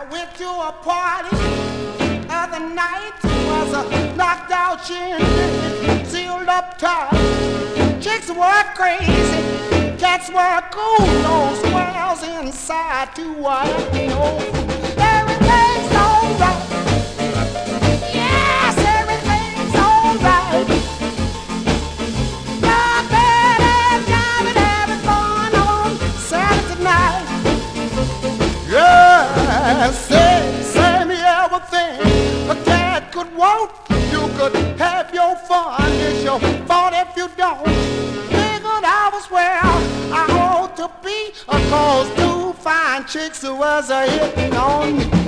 went to a party other night. Was a knocked out chin, sealed up tight. Chicks were crazy, cats were cool, no squirrels inside to what you know. Everything's alright. Yes, everything's alright. Not bad and driving, having fun on Saturday night. Yeah, say me everything a cat could want. You could have your fun, it's your fault if you don't. Figured I was where I ought to be, 'cause two fine chicks was a hitting on me.